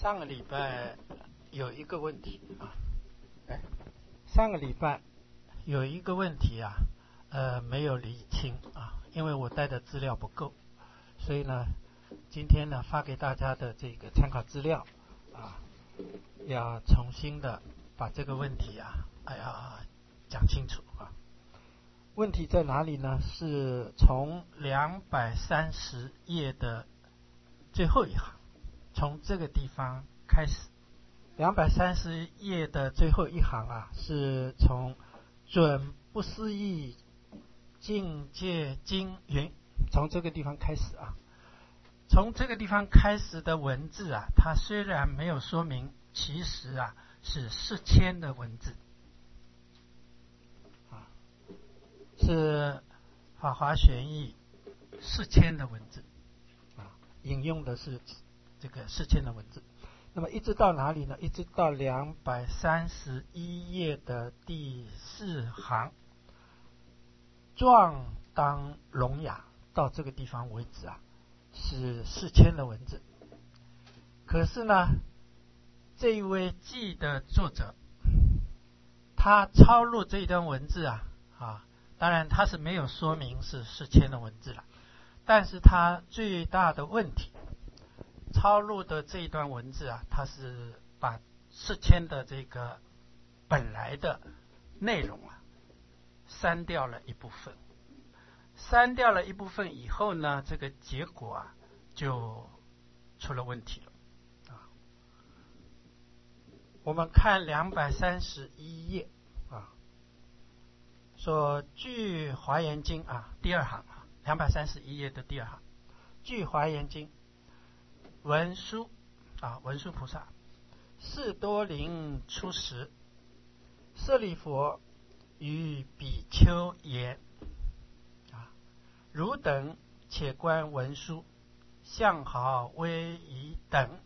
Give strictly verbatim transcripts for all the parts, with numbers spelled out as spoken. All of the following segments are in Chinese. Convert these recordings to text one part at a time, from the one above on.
上个礼拜有一个问题啊，哎，上个礼拜有一个问题啊，呃，没有理清啊，因为我带的资料不够，所以呢，今天呢发给大家的这个参考资料啊，要重新的把这个问题啊，哎呀，讲清楚啊。问题在哪里呢？是从两百三十页的最后一行，从这个地方开始。两百三十页的最后一行啊，是从准不思议境界经云，从这个地方开始啊。从这个地方开始的文字啊，它虽然没有说明，其实啊是四千的文字啊，是法华玄义四千的文字啊，引用的是这个四千的文字。那么一直到哪里呢？一直到两百三十一页的第四行，壮当聋哑，到这个地方为止啊，是四千的文字。可是呢，这一位记的作者，他抄录这一段文字啊，啊，当然他是没有说明是四千的文字了，但是他最大的问题，抄录的这一段文字啊，它是把四千的这个本来的内容啊删掉了一部分，删掉了一部分以后呢，这个结果啊就出了问题了啊。我们看两百三十一页啊，说据华严经啊，第二行啊，两百三十一页的第二行，据华严经。文殊啊，文殊菩萨，士多林出时，舍利弗与比丘言：啊，汝等且观文殊，相好威仪等。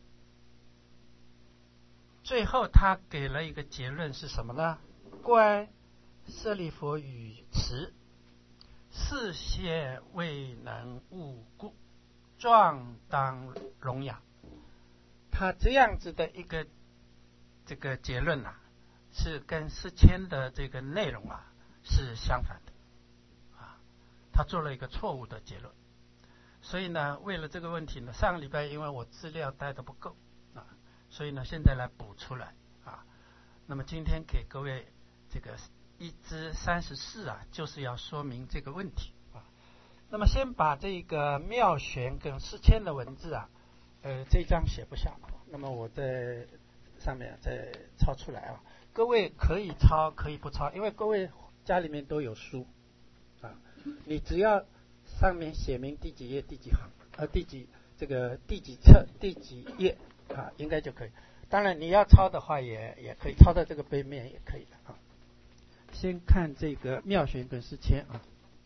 最后他给了一个结论是什么呢？观舍利弗语持，视线未能悟故，壮当聋哑。他这样子的一个这个结论啊，是跟四千的这个内容啊是相反的啊，他做了一个错误的结论。所以呢，为了这个问题呢，上个礼拜因为我资料带的不够啊，所以呢现在来补出来啊。那么今天给各位这个一至三十四啊，就是要说明这个问题啊。那么先把这个妙玄跟四千的文字啊，呃，这一章写不下，那么我在上面再抄出来啊。各位可以抄，可以不抄，因为各位家里面都有书啊，你只要上面写明第几页、第几行，呃，第几这个第几册、第几页啊，应该就可以。当然你要抄的话也也可以，抄到这个背面也可以的啊。先看这个妙玄跟四千啊，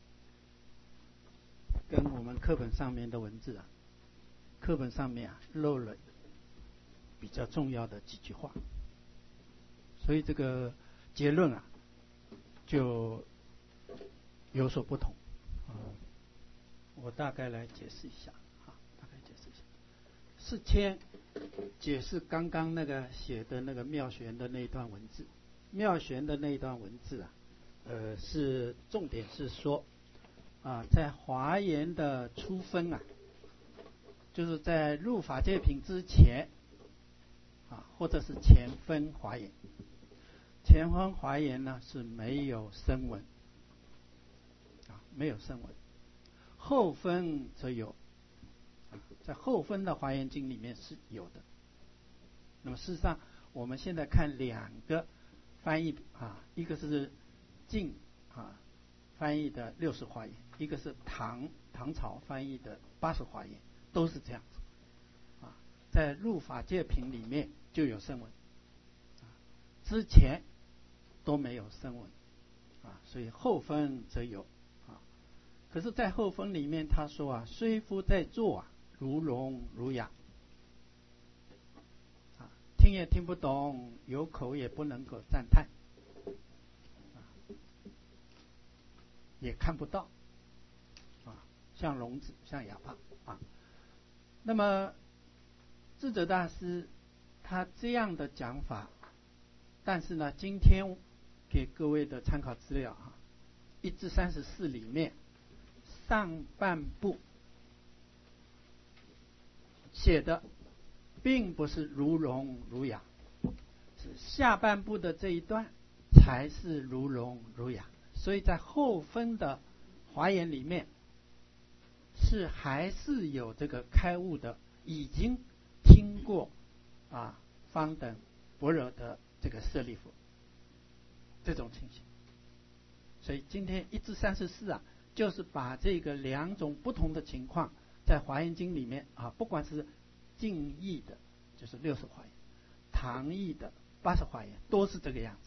跟我们课本上面的文字啊，课本上面啊漏了比较重要的几句话，所以这个结论啊就有所不同啊。我大概来解释一下啊，大概解释一下。四千解释刚刚那个写的那个妙玄的那一段文字，妙玄的那一段文字啊，呃，是重点是说啊，在华严的初分啊，就是在入法界品之前啊，或者是前分华严，前分华严呢是没有声闻啊，没有声闻，后分则有啊，在后分的华严经里面是有的。那么事实上，我们现在看两个翻译啊，一个是晋啊翻译的六十华严，一个是唐唐朝翻译的八十华严，都是这样子啊。在入法界品里面就有声闻啊，之前都没有声闻啊，所以后分则有啊。可是，在后分里面他说啊，虽夫在座啊，如聋如哑。听也听不懂，有口也不能够赞叹，啊，也看不到，啊，像聋子，像哑巴啊。那么智者大师他这样的讲法，但是呢，今天给各位的参考资料啊，一至三十四里面上半部写的并不是如聋如哑，是下半部的这一段才是如聋如哑。所以在后分的华严里面，是还是有这个开悟的，已经听过啊方等般若的这个舍利弗这种情形。所以今天一至三十四啊，就是把这个两种不同的情况，在华严经里面啊，不管是净义的，就是六十华严，唐义的八十华严，都是这个样子。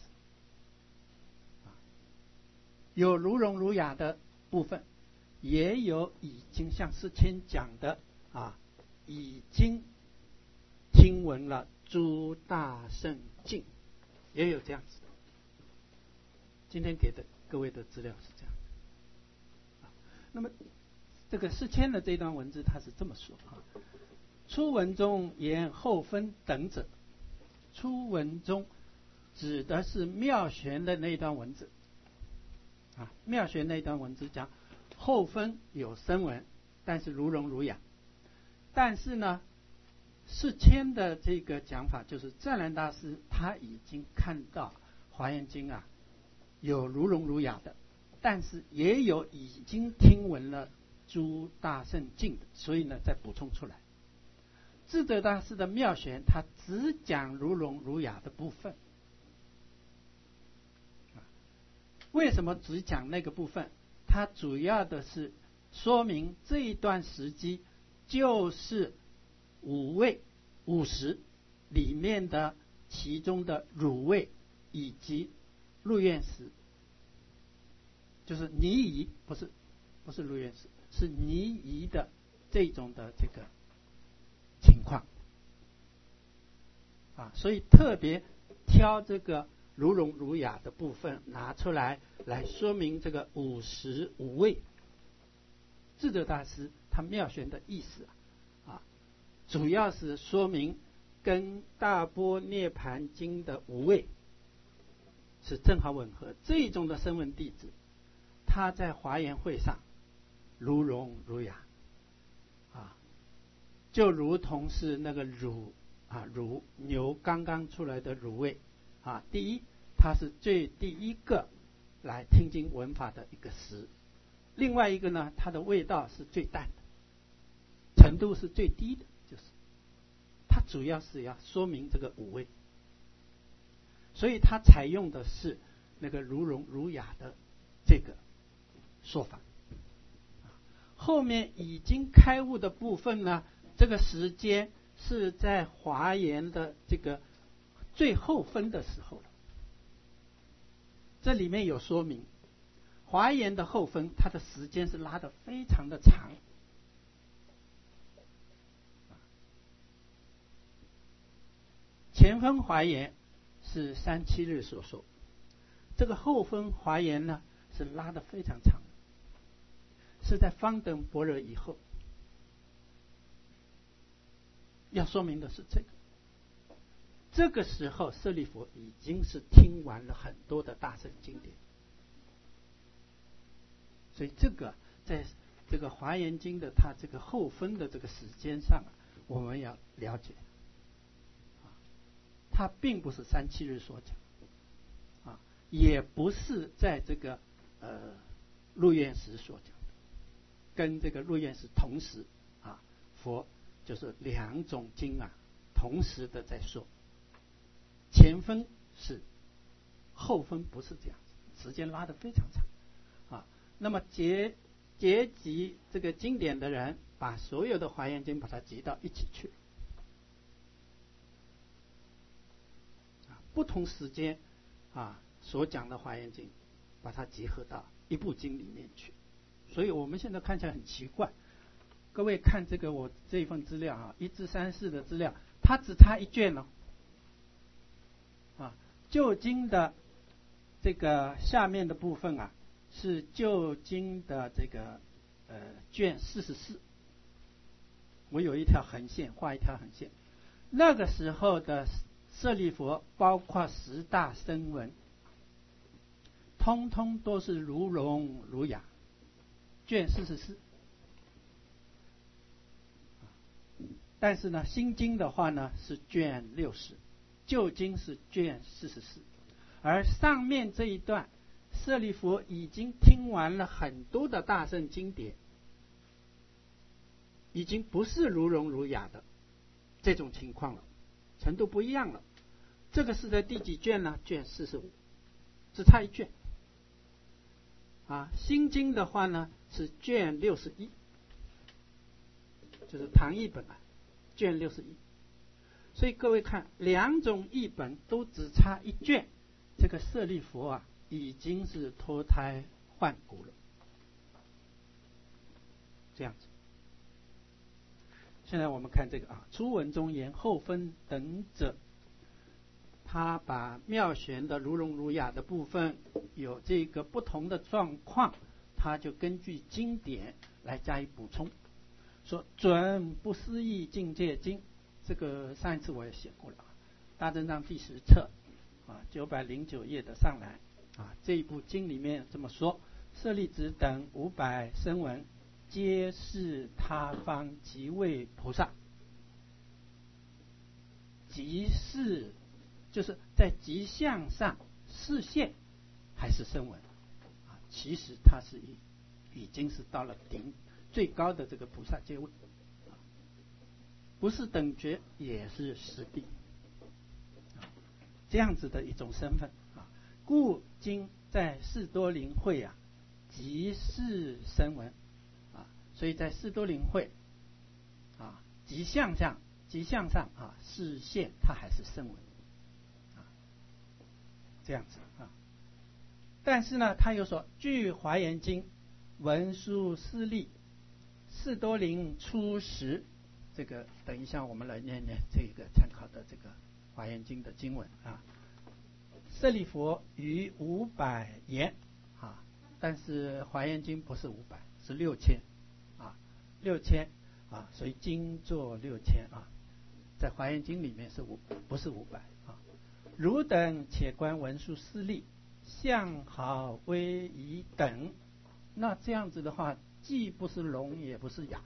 有如聋如哑的部分，也有已经像世谦讲的啊，已经听闻了诸大圣境，也有这样子。今天给的各位的资料是这样的。那么这个世谦的这段文字，他是这么说啊：初文中言后分等者，初文中指的是妙玄的那一段文字。啊，妙玄那段文字讲后分有声闻，但是如聋如哑。但是呢，世谦的这个讲法就是湛然大师他已经看到华严经啊有如聋如哑的，但是也有已经听闻了诸大圣境的，所以呢再补充出来。智者大师的妙玄他只讲如聋如哑的部分。为什么只讲那个部分？它主要的是说明这一段时机就是五位五十里面的其中的汝位以及入院时，就是尼夷，不是不是入院时，是尼夷的这种的这个情况啊，所以特别挑这个如聋如哑的部分拿出来，来说明这个五十五位。智者大师他妙玄的意思啊，主要是说明跟大般涅盘经的五位是正好吻合。这种的声闻弟子，他在华严会上如聋如哑啊，就如同是那个乳啊乳牛刚刚出来的乳位。啊，第一，它是最第一个来听经闻法的一个时；另外一个呢，它的味道是最淡的，程度是最低的，就是它主要是要说明这个五味，所以它采用的是那个如聋如哑的这个说法。后面已经开悟的部分呢，这个时间是在华严的这个最后分的时候了。这里面有说明，华严的后分，它的时间是拉得非常的长。前分华严是三七日所说，这个后分华严呢是拉得非常长，是在方等般若以后。要说明的是这个。这个时候舍利弗已经是听完了很多的大乘经典，所以这个在这个华严经的它这个后分的这个时间上啊，我们要了解，它并不是三七日所讲啊，也不是在这个呃入院时所讲的，跟这个入院时同时啊，佛就是两种经啊同时的在说。前分是，后分不是这样子，时间拉得非常长啊。那么结结集这个经典的人，把所有的华严经把它集到一起去，啊，不同时间啊所讲的华严经，把它集合到一部经里面去。所以我们现在看起来很奇怪，各位看这个我这一份资料啊，一至三四的资料，它只差一卷了。啊，旧经的这个下面的部分啊，是旧经的这个呃卷四十四。我有一条横线，画一条横线， 那个时候的舍利佛，包括十大声闻，通通都是如聋如哑。卷四十四。但是呢，心经的话呢是卷六十，旧经是卷四十四。而上面这一段，舍利弗已经听完了很多的大乘经典，已经不是如聋如哑的这种情况了，程度不一样了。这个是在第几卷呢？卷四十五，只差一卷。啊，心经的话呢是卷六十一，就是唐译本啊，卷六十一。所以各位看，两种译本都只差一卷，这个舍利弗啊已经是脱胎换骨了。这样子。现在我们看这个啊，初文中言后分等者，他把妙玄的如聋如哑的部分有这个不同的状况，他就根据经典来加以补充。说准不思议境界经，这个上一次我也写过了，大正藏第十册啊九百零九页的上来啊，这一部经里面这么说：舍利子等五百声闻，皆是他方极位菩萨。即是就是在极相上视现还是声闻啊，其实他是已已经是到了顶最高的这个菩萨阶位，不是等觉也是实地，这样子的一种身份啊。故今在士多林会啊，即是声闻啊，所以在士多林会啊，极相上极相上啊，视现它还是声闻啊，这样子啊。但是呢，他又说，据华严经文殊师利士多林初时，这个等一下我们来念念这个参考的这个华严经的经文啊。舍利弗于五百言啊，但是华严经不是五百，是六千啊，六千啊，所以经作六千啊，在华严经里面是五，不是五百啊。汝等且观文殊师利相好威仪等，那这样子的话，既不是聋也不是哑，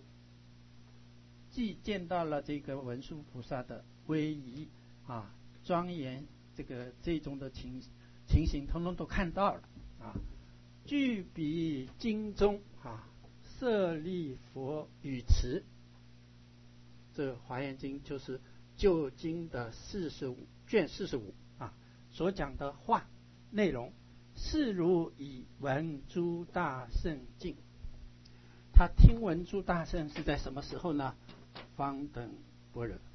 既见到了这个文殊菩萨的威仪啊、庄严，这个这种的情情形，通通都看到了啊。据比经中啊，舍利弗语词，这华严经就是旧经的四十五卷四十五啊，所讲的话内容，是如以闻诸大圣境。他听闻诸大圣是在什么时候呢？方等般若。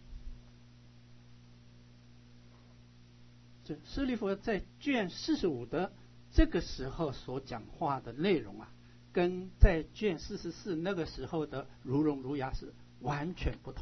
这舍利弗在卷四十五的这个时候所讲话的内容啊，跟在卷四十四那个时候的如聋如哑是完全不同。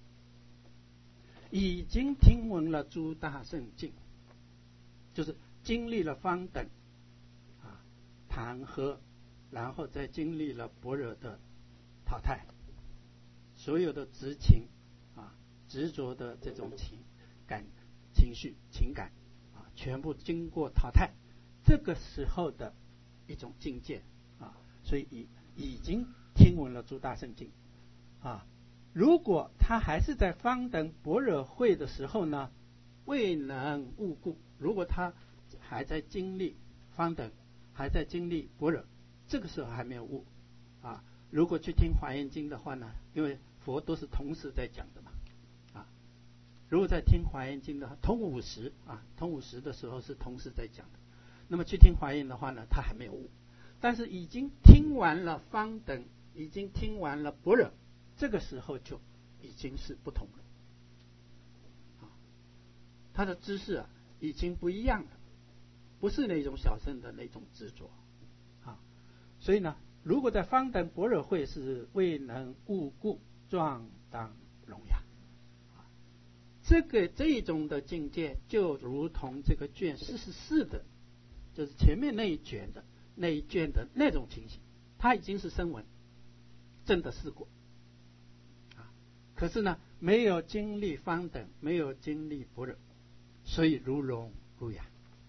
已经听闻了诸大圣境，就是经历了方等啊谈和，然后再经历了般若的淘汰，所有的执情啊执着的这种情感情绪情感啊，全部经过淘汰，这个时候的一种境界啊，所以已已经听闻了诸大圣境啊。如果他还是在方等般若会的时候呢，未能悟故。如果他还在经历方等，还在经历般若，这个时候还没有悟啊。如果去听华严经的话呢，因为佛都是同时在讲的嘛啊。如果在听华严经的话，同五时啊，同五时的时候是同时在讲的。那么去听华严的话呢，他还没有悟，但是已经听完了方等，已经听完了般若。这个时候就已经是不同了，他的知识啊已经不一样了，不是那种小乘的那种执着啊。所以呢，如果在方等般若会是未能悟故，状当聋哑，这个这种的境界就如同这个卷四十四的，就是前面那一卷的那一卷的那种情形，他已经是声闻，证的四果。 可是呢，没有经历方等，没有经历般若，所以如聋如哑。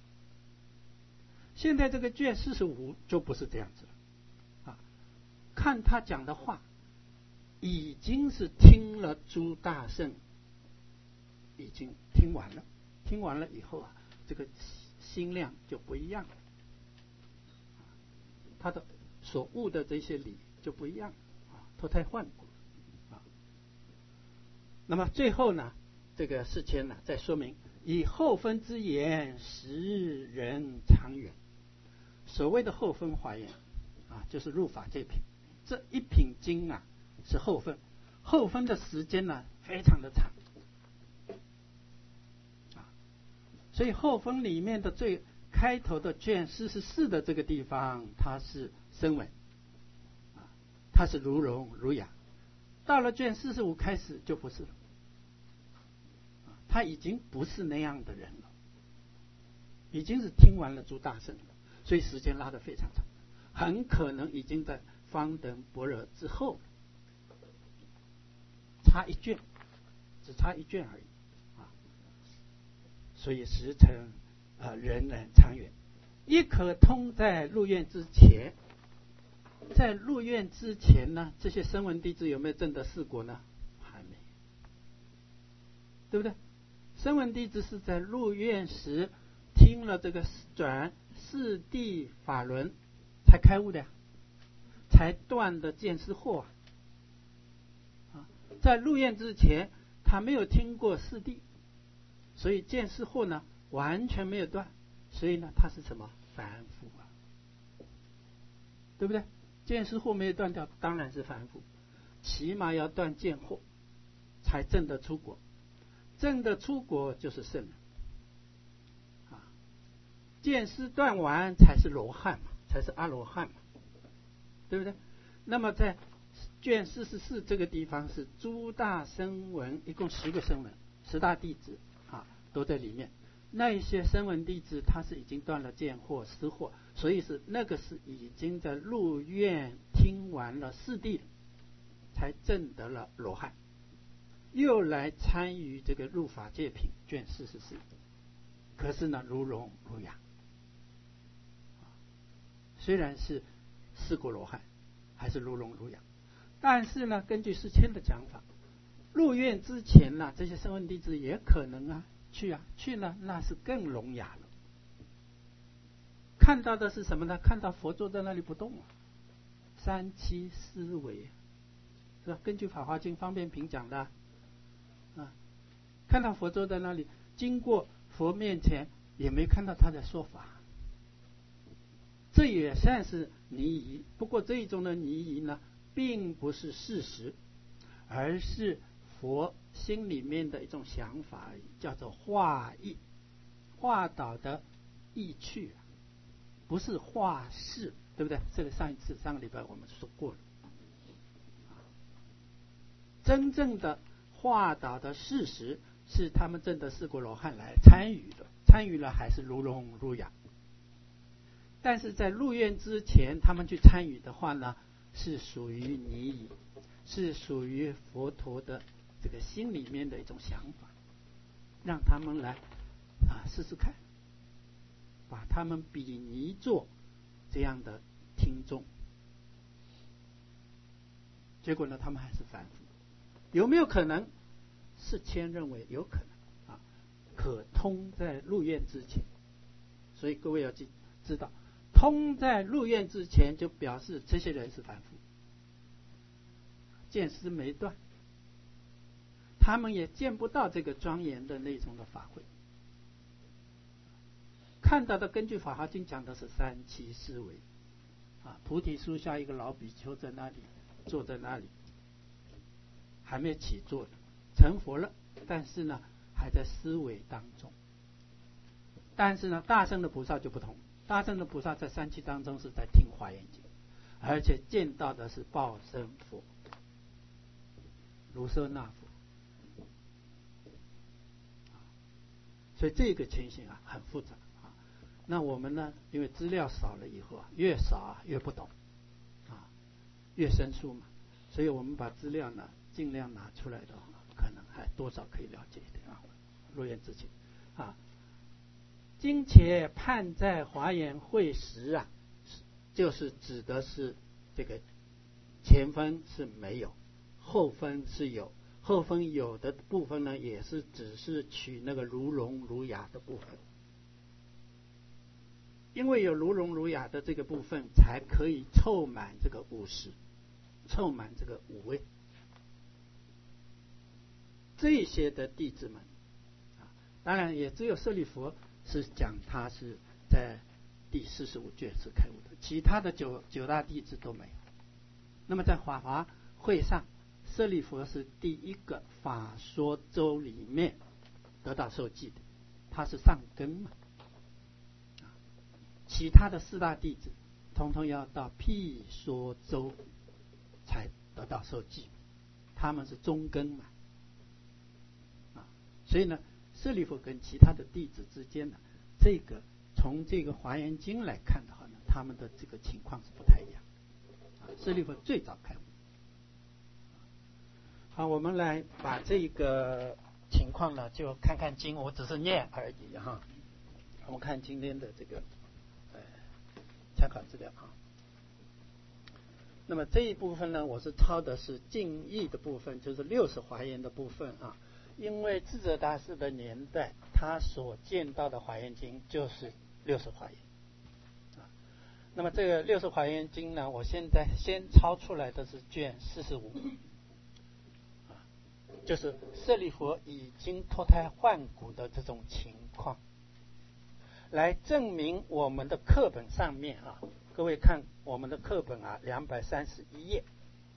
现在这个卷四十五就不是这样子了啊！看他讲的话，已经是听了诸大圣，已经听完了，听完了以后啊，这个心量就不一样了，他的所悟的这些理就不一样了啊，脱胎换骨啊。那么最后呢，这个世谦呢，再说明以后分之言，识人长远。所谓的后分华严啊，就是入法界品，这一品经啊是后分，后分的时间呢非常的长啊，所以后分里面的最开头的卷四十四的这个地方，它是声闻啊，它是如聋如哑，到了卷四十五开始就不是了，他已经不是那样的人了，已经是听完了诸大圣了。所以时间拉得非常长，很可能已经在方等般若之后，差一卷，只差一卷而已啊。所以时辰啊，人人长远，亦可通在入院之前。在入院之前呢，这些声闻弟子有没有证得四果呢？还没，对不对？声闻弟子是在入院时听了这个转四谛法轮才开悟的呀，才断的见思惑啊。在入院之前，他没有听过四谛，所以见思惑呢完全没有断，所以呢他是什么凡夫啊，对不对？见思惑没有断掉，当然是凡夫，起码要断见惑，才证得出果，证得出果就是圣人。见思断完才是罗汉嘛，才是阿罗汉嘛，对不对？那么在卷四十四这个地方是诸大声闻，一共十个声闻，十大弟子啊都在里面。那一些声闻弟子他是已经断了见惑、思惑，所以是那个是已经在入院听完了四谛，才证得了罗汉，又来参与这个入法界品卷四十四。可是呢，如聋如哑。虽然是四果罗汉，还是如聋如哑，但是呢，根据世谦的讲法，入院之前呢，这些声闻弟子也可能啊去啊去呢，那是更聋哑了。看到的是什么呢？看到佛坐在那里不动啊，三七思维，是吧？根据《法华经》方便品讲的啊，看到佛坐在那里，经过佛面前，也没看到他在说法。这也算是疑疑，不过这一种的疑疑呢，并不是事实，而是佛心里面的一种想法，叫做化意，化导的意趣，不是化事，对不对？这个上一次上个礼拜我们说过了。真正的化导的事实是他们证得四果罗汉来参与的，参与了还是如聋如哑。但是在入院之前，他们去参与的话呢，是属于疑疑，是属于佛陀的这个心里面的一种想法，让他们来啊试试看，把他们比拟做这样的听众。结果呢，他们还是凡夫。有没有可能？世谦认为有可能啊，可通在入院之前。所以各位要记知道。通在入院之前，就表示这些人是凡夫，见思没断，他们也见不到这个庄严的那种的法会，看到的根据《法华经》讲的是三七思维啊，菩提树下一个老比丘在那里坐在那里，还没起坐，成佛了，但是呢还在思维当中。但是呢，大乘的菩萨就不同。大乘的菩萨在三期当中是在听华严经，而且见到的是报身佛、卢舍那佛，所以这个情形啊很复杂啊。那我们呢，因为资料少了以后啊，越少啊越不懂啊，越生疏嘛，所以我们把资料呢尽量拿出来的话，可能还多少可以了解一点啊。入院之前啊，今且判在华严会时啊，就是指的是这个前分是没有，后分是有，后分有的部分呢，也是只是取那个如聋如哑的部分。因为有如聋如哑的这个部分，才可以凑满这个五十，凑满这个五位。这些的弟子们，啊，当然也只有舍利弗是讲他是在第四十五卷是开悟的，其他的九九大弟子都没有。那么在法华会上，舍利弗是第一个法说周里面得到受记的，他是上根嘛。其他的四大弟子统统要到辟说周才得到受记，他们是中根嘛，啊，所以呢，舍利弗跟其他的弟子之间呢，这个从这个华严经来看的话呢，他们的这个情况是不太一样。啊，舍利弗最早开悟。好，我们来把这个情况呢，就看看经，我只是念而已哈。我们看今天的这个。参考资料啊。那么这一部分呢，我是抄的是净义的部分，就是六十华严的部分啊。因为智者大师的年代，他所见到的华严经就是六十华严啊。那么这个六十华严经呢，我现在先抄出来的是卷四十五啊，就是舍利弗已经脱胎换骨的这种情况。来证明我们的课本上面啊，各位看我们的课本啊，两百三十一页，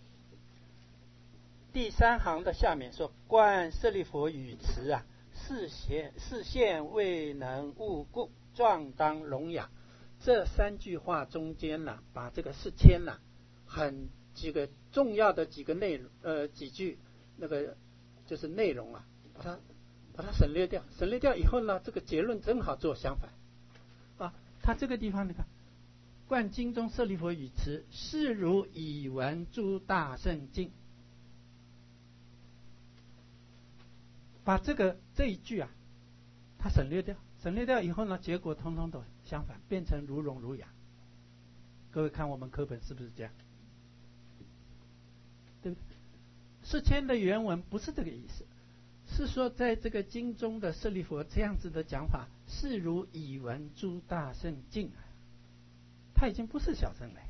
第三行的下面说：“观舍利弗语词啊，视现视现未能悟故，状当聋哑。”这三句话中间呢、啊，把这个四千呢、啊，很几个重要的几个内容呃几句那个就是内容啊，把它把它省略掉，省略掉以后呢，这个结论正好做相反。啊，他这个地方你看，观经中舍利弗语词，是如已闻诸大圣境。把这个这一句啊，他省略掉，省略掉以后呢，结果通通都相反，变成如聋如哑。各位看我们课本是不是这样？对不对？四千的原文不是这个意思。是说，在这个经中的舍利弗这样子的讲法，是如已闻诸大圣境啊，他已经不是小圣了呀。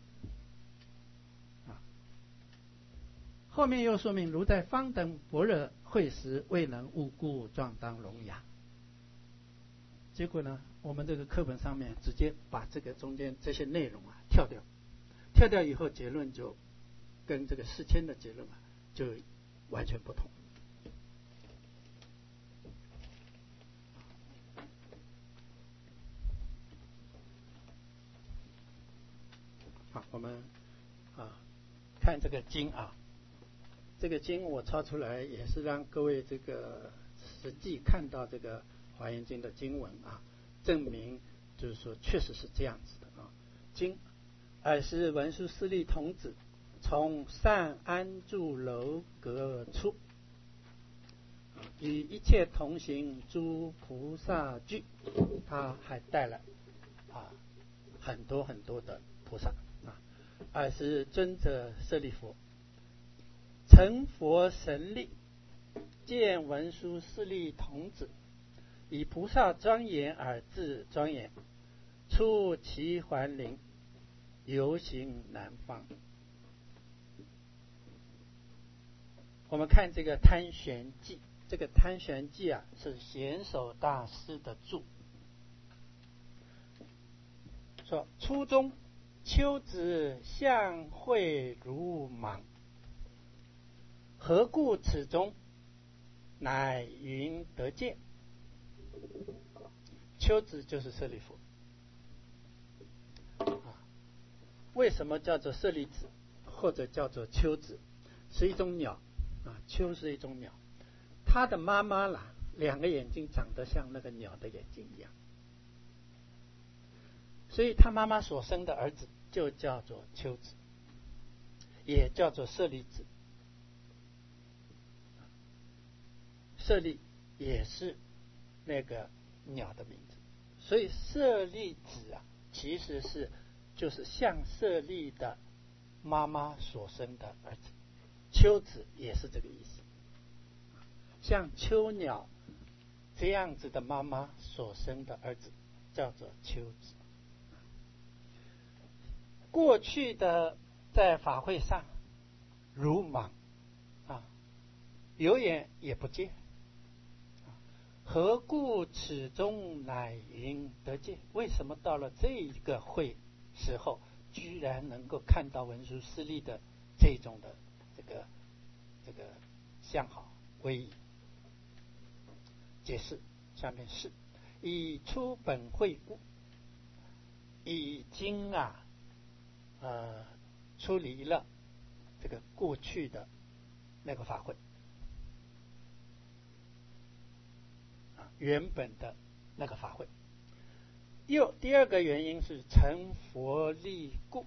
啊，后面又说明，如在方等般若会时，未能悟故，状当聋哑。结果呢，我们这个课本上面直接把这个中间这些内容啊跳掉，跳掉以后，结论就跟这个四千的结论啊就完全不同。好，我们啊看这个经啊，这个经我抄出来也是让各位这个实际看到这个华严经的经文啊，证明就是说确实是这样子的啊。经尔时文殊师利童子从善安住楼阁出，与一切同行诸菩萨聚，他还带了啊很多很多的菩萨。尔时尊者舍利弗成佛神力，见文殊师利童子以菩萨庄严而自庄严，出其环林，游行南方。我们看这个贪玄记，这个贪玄记啊是显首大师的著，说初中秋子相会如莽，何故此中？乃云得见。秋子就是舍利弗。啊，为什么叫做舍利子，或者叫做秋子？是一种鸟啊，秋是一种鸟，它的妈妈啦，两个眼睛长得像那个鸟的眼睛一样，所以他妈妈所生的儿子就叫做秋子，也叫做舍利子。 舍利也是那个鸟的名字，所以舍利子啊，其实是就是像舍利的妈妈所生的儿子。秋子也是这个意思，像秋鸟这样子的妈妈所生的儿子叫做秋子。过去的在法会上鲁莽啊，有眼也不见，何故此中乃云得见？为什么到了这一个会时候，居然能够看到文殊师利的这种的这个这个相好威仪？解释下面是：以出本会故，已经啊呃出离了这个过去的那个法会啊，原本的那个法会。又第二个原因是成佛力故，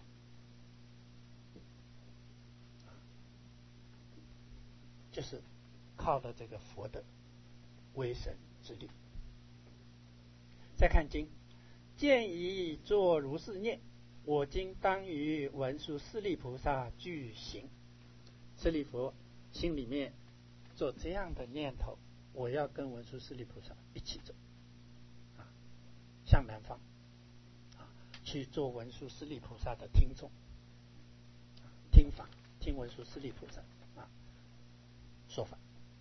就是靠了这个佛的威神之力。再看经，见以作如是念：我今当于文殊师利菩萨具行。舍利弗心里面做这样的念头，我要跟文殊师利菩萨一起走啊，向南方啊，去做文殊师利菩萨的听众，听法，听文殊师利菩萨啊说法。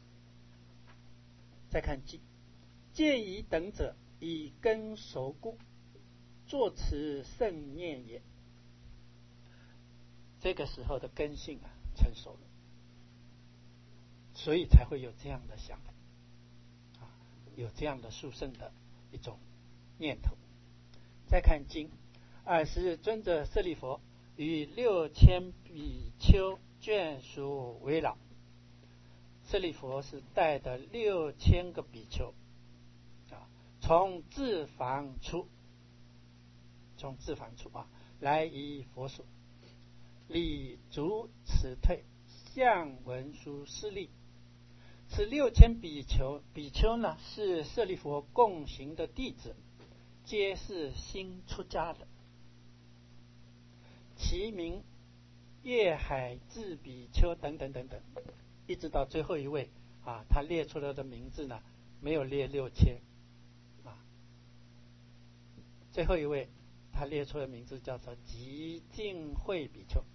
再看记，见以等者以根熟故，作此圣念也。这个时候的根性啊成熟了，所以才会有这样的想法啊，有这样的殊胜的一种念头。再看经，尔时尊者舍利弗与六千比丘眷属围绕。舍利弗是带的六千个比丘啊，从自房出，从自房出啊，来依佛所，礼足辞退，向文殊师利。此六千比丘，比丘呢是舍利弗共行的弟子，皆是新出家的，其名月海智比丘等等等等，一直到最后一位啊，他列出来的名字呢没有列六千啊，最后一位他列出的名字叫做极净慧比丘。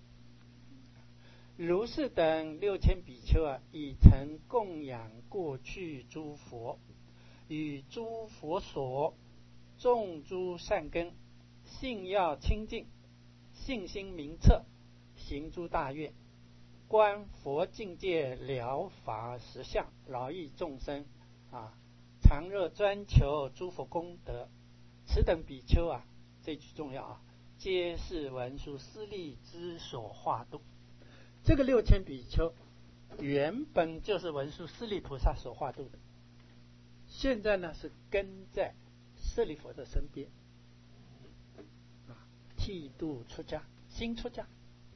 如是等六千比丘啊，已曾供养过去诸佛，与诸佛所种诸善根，信要清净，信心明彻，行诸大愿，观佛境界，了法实相，饶益众生啊，常热专求诸佛功德。此等比丘啊，这句重要啊，皆是文殊师利之所化度。这个六千比丘原本就是文殊师利菩萨所化度的，现在呢是跟在舍利弗的身边啊，剃度出家，新出家。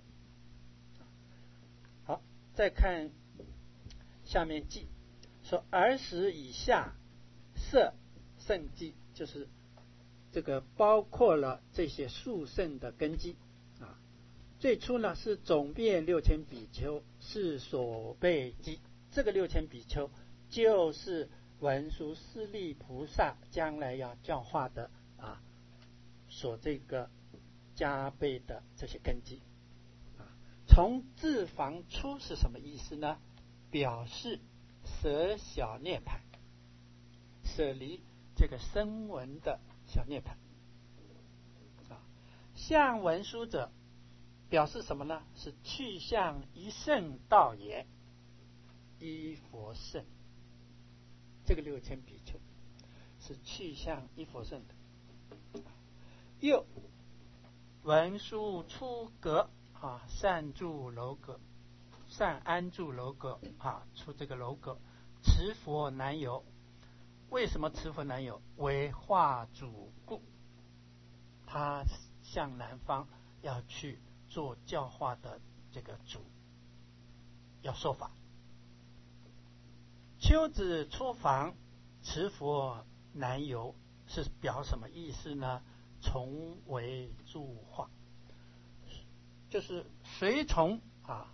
好，再看下面记，说儿时以下摄圣记，就是这个包括了这些殊胜的根基啊。最初呢是总遍六千比丘是所被记，这个六千比丘就是文殊师利菩萨将来要教化的啊，所这个加倍的这些根基啊。从自房出是什么意思呢？表示舍小涅槃，舍离这个声闻的小涅槃啊。向文殊者表示什么呢？是去向一圣道也，依佛圣。这个六千比丘是去向一佛圣的。又文殊出阁啊，善住楼阁，善安住楼阁啊，出这个楼阁，持佛南游。为什么持佛南游？为化主故，他向南方要去做教化的这个主，要说法。 丘子出房，持佛南游，是表什么意思呢？从为诸化，就是随从啊，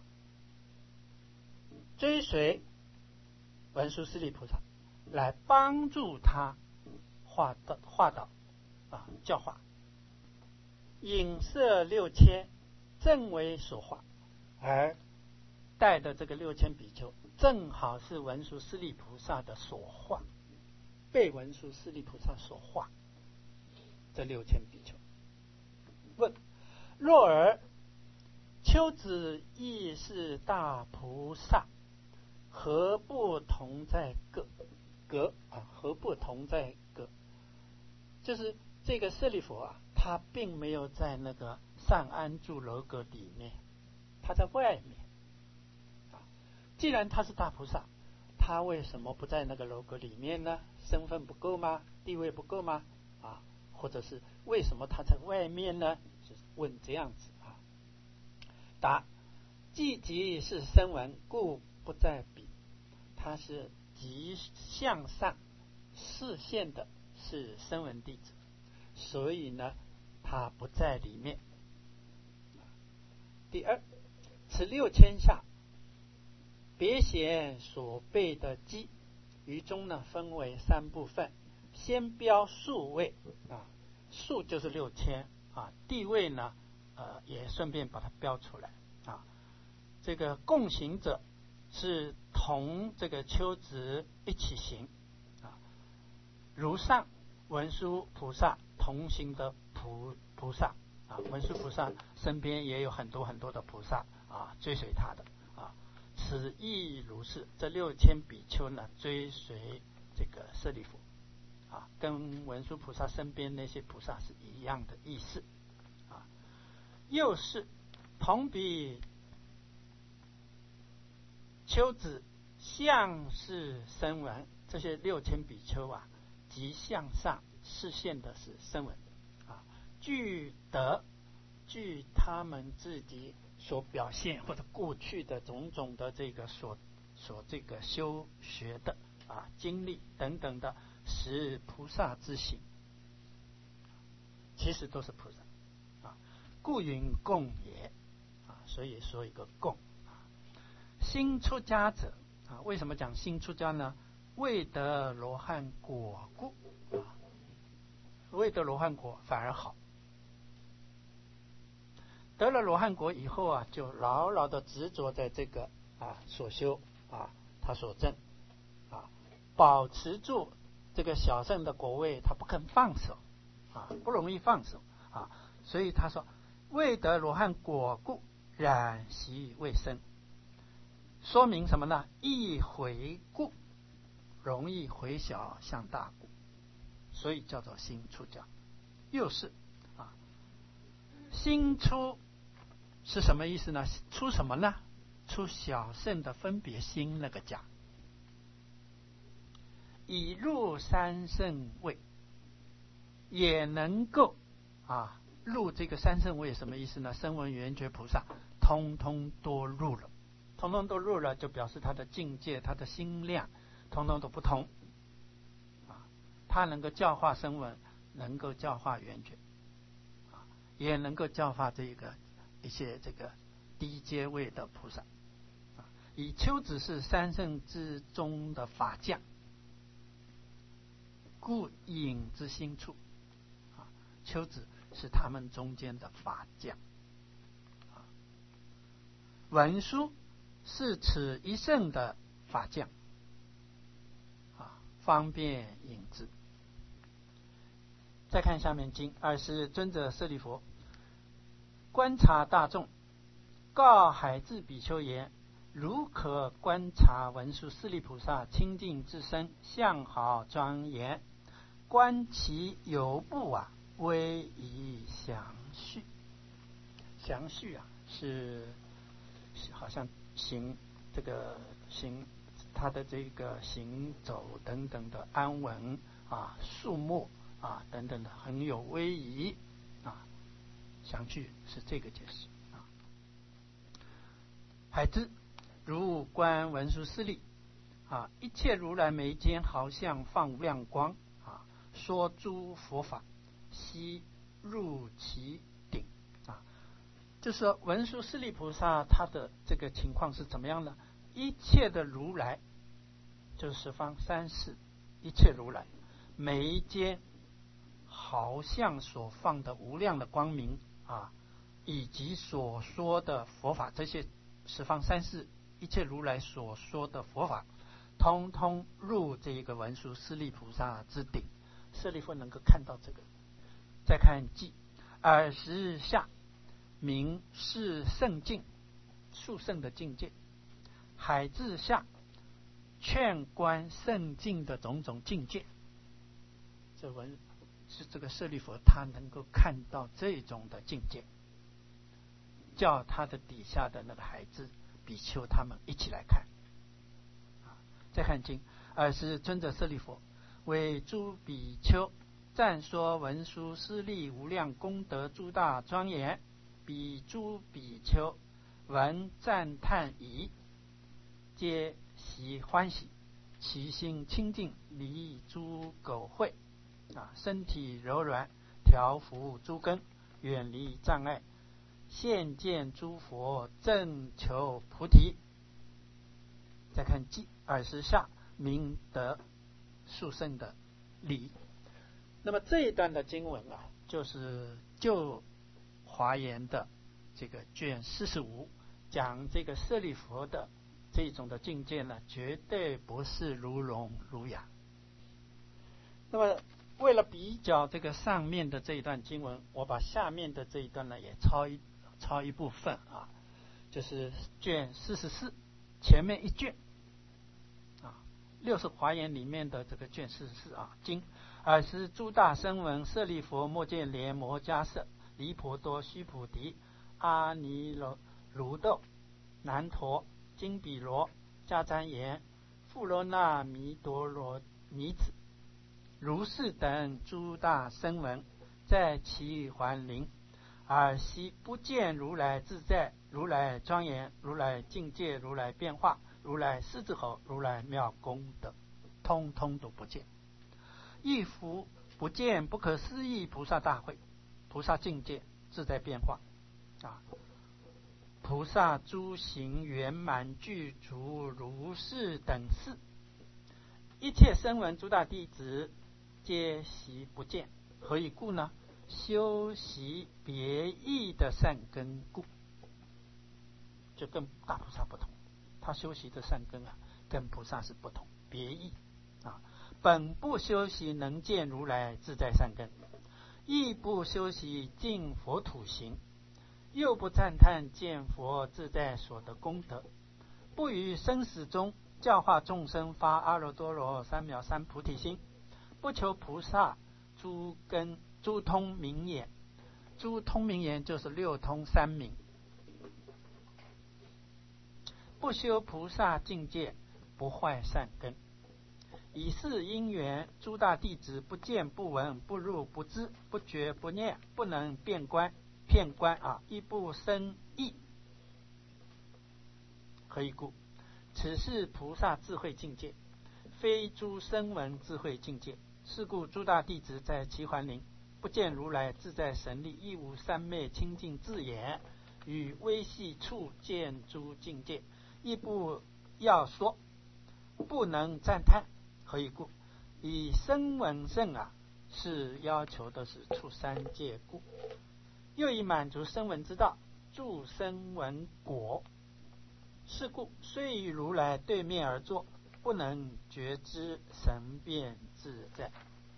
追随文殊师利菩萨，来帮助他化导化导啊教化，引摄六千，正为所化，而带的这个六千比丘，正好是文殊师利菩萨的所化，被文殊师利菩萨所化。这六千比丘，问：若尔丘子亦是大菩萨，何不同在各？各啊，何不同在各？就是这个舍利弗啊，他并没有在那个上安住楼阁里面，他在外面。既然他是大菩萨，他为什么不在那个楼阁里面呢？身份不够吗？地位不够吗？啊，或者是为什么他在外面呢？就是问这样子啊。答：既即是声闻，故不在彼。他是即向上视线的，是声闻弟子，所以呢，他不在里面。第二，此六千下，别显所备的机，于中呢分为三部分，先标数位啊，数就是六千啊，地位呢呃也顺便把它标出来啊。这个共行者是同这个丘子一起行啊，如上文殊菩萨同行的菩菩萨啊，文殊菩萨身边也有很多很多的菩萨啊追随他的。此亦如是，这六千比丘呢，追随这个舍利弗啊，跟文殊菩萨身边那些菩萨是一样的意思啊。又是同比丘子向是声闻，这些六千比丘啊，即向上视线的是声闻啊，具德，据他们自己所表现或者过去的种种的这个所所这个修学的啊经历等等的，是菩萨之行，其实都是菩萨啊，故云共也啊，所以说一个共啊。新出家者啊，为什么讲新出家呢？未得罗汉果故啊，未得罗汉果反而好。得了罗汉果以后啊，就牢牢的执着在这个啊所修啊，他所证啊，保持住这个小圣的果位，他不肯放手啊，不容易放手啊，所以他说未得罗汉果故，染习未生，说明什么呢？易回故，容易回小向大故，所以叫做新出家。又是啊，新出是什么意思呢？出什么呢？出小圣的分别心那个家，已入三圣位，也能够啊入这个三圣位，什么意思呢？声闻缘觉菩萨通通都入了，通通都入了，就表示他的境界、他的心量通通都不同啊。他能够教化声闻，能够教化缘觉啊，也能够教化这个一些这个低阶位的菩萨啊。以丘子是三圣之中的法将，故引之心处啊，丘子是他们中间的法将啊。文殊是此一圣的法将啊，方便引之。再看下面经，二是尊者舍利弗观察大众，告海智比丘言：如可观察文殊师利菩萨清净自身，相好庄严，观其游步啊，微以详叙。详叙啊，是好像行这个行他的这个行走等等的安稳啊、肃穆啊等等的，很有威仪啊。详叙是这个解释啊。海智如观文殊师利啊，一切如来眉间好像放亮光啊，说诸佛法悉入其顶啊。就是说文殊师利菩萨他的这个情况是怎么样呢？一切的如来就是十方三世一切如来眉间好像所放的无量的光明啊，以及所说的佛法，这些十方三世一切如来所说的佛法，通通入这个文殊师利菩萨之顶。舍利弗能够看到这个。再看记，尔时下明是圣境，殊胜的境界。海至下劝观圣境的种种境界。这文是这个舍利弗他能够看到这种的境界，叫他的底下的那个孩子比丘他们一起来看。再看经，尔时尊者舍利弗为诸比丘赞说文殊师利无量功德诸大庄严，比诸比丘闻赞叹已，皆喜欢喜，其心清净，离诸垢秽啊，身体柔软，调伏诸根，远离障碍，现见诸佛，正求菩提。再看记，尔时下明得殊胜的理。那么这一段的经文啊，就是就华严的这个卷四十五讲这个舍利弗的这种的境界呢，绝对不是如聋如哑。那么为了比较这个上面的这一段经文，我把下面的这一段呢也抄一抄一部分啊，就是卷四十四前面一卷啊，六十华严里面的这个卷四十四啊经。尔时诸大声闻舍利弗、摩犍连、摩迦叶、离婆多、须菩提、阿尼卢豆、难陀、金比罗、迦旃延、富罗那弥多罗尼子、如是等诸大声闻，在其环林，尔悉不见如来自在、如来庄严、如来境界、如来变化、如来狮子吼、如来妙功德，通通都不见。亦复不见不可思议菩萨大会、菩萨境界、自在变化啊，菩萨诸行圆满具足，如是等事，一切声闻诸大弟子皆悉不见。何以故呢？修习别异的善根故，就跟大菩萨不同。他修习的善根啊，跟菩萨是不同，别异啊。本不修习能见如来自在善根，亦不修习净佛土行，又不赞叹见佛自在所得功德，不于生死中教化众生发阿耨多罗三藐三菩提心，不求菩萨诸根诸通明眼。诸通明眼就是六通三明。不修菩萨境界，不坏善根。以是因缘，诸大弟子不见不闻不入不知不觉不念，不能辨观骗观啊，亦不生意。何以故？此是菩萨智慧境界，非诸声闻智慧境界。是故诸大弟子在其环林，不见如来自在神力，亦无三昧清净自眼，与微细处见诸境界，亦不要说，不能赞叹。何以故？以声闻圣啊，是要求的是出三界故，又以满足声闻之道，助声闻果。是故虽与如来对面而坐，不能觉知神变自在。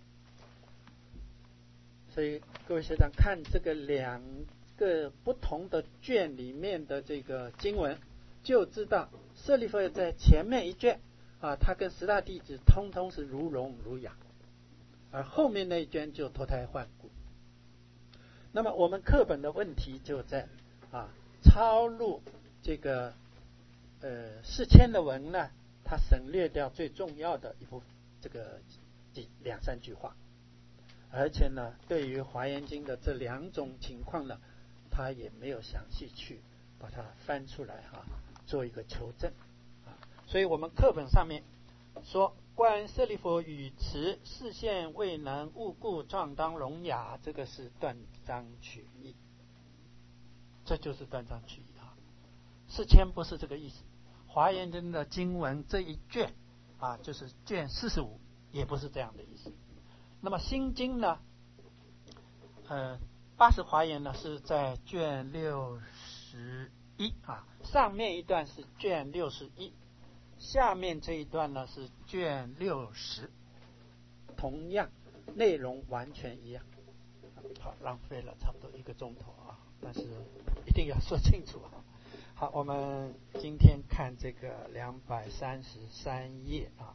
所以各位学长看这个两个不同的卷里面的这个经文，就知道舍利弗在前面一卷啊，他跟十大弟子通通是如聋如哑，而后面那一卷就脱胎换骨。那么我们课本的问题就在啊，抄录这个呃四千的文呢，他省略掉最重要的一部分，这个几两三句话，而且呢，对于华严经的这两种情况呢，他也没有详细去把它翻出来哈、啊，做一个求证啊。所以我们课本上面说观舍利弗语词，视线未能悟故，状当聋哑，这个是断章取义，这就是断章取义啊。世谦不是这个意思，华严经的经文这一卷啊，就是卷四十五，也不是这样的意思。那么心经呢，呃，八十华严呢是在卷六十一啊，上面一段是卷六十一。下面这一段呢是卷六十，同样内容完全一样。好，浪费了差不多一个钟头啊，但是一定要说清楚啊。好，我们今天看这个两百三十三页啊。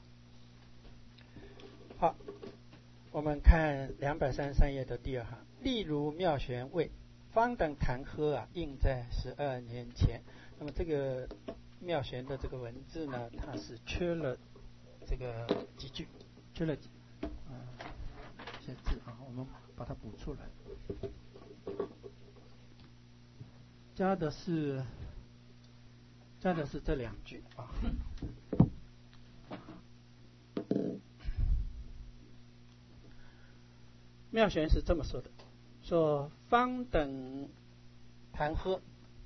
好，我们看两百三十三页的第二行，例如妙玄谓方等谈喝啊，应在十二年前。那么这个妙玄的这个文字呢，它是缺了这个几句，缺了几嗯一些字啊，我们把它补出来。加的是加的是这两句啊。妙玄是这么说的，说方等谈喝。